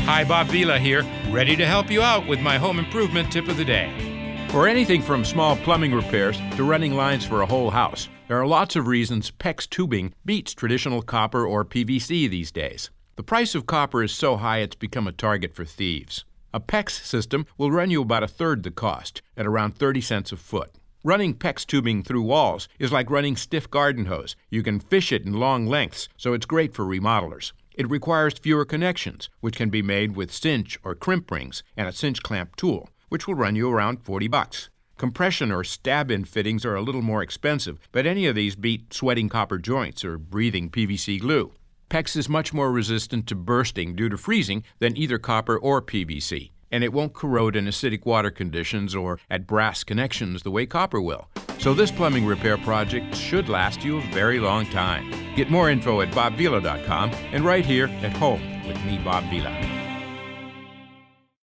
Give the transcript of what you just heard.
Hi, Bob Vila here, ready to help you out with my home improvement tip of the day. For anything from small plumbing repairs to running lines for a whole house, there are lots of reasons PEX tubing beats traditional copper or PVC these days. The price of copper is so high it's become a target for thieves. A PEX system will run you about a third the cost, at around 30 cents a foot. Running PEX tubing through walls is like running stiff garden hose. You can fish it in long lengths, so it's great for remodelers. It requires fewer connections, which can be made with cinch or crimp rings and a cinch clamp tool, which will run you around $40. Compression or stab-in fittings are a little more expensive, but any of these beat sweating copper joints or breathing PVC glue. PEX is much more resistant to bursting due to freezing than either copper or PVC, and it won't corrode in acidic water conditions or at brass connections the way copper will. So this plumbing repair project should last you a very long time. Get more info at bobvila.com and right here at home with me, Bob Vila.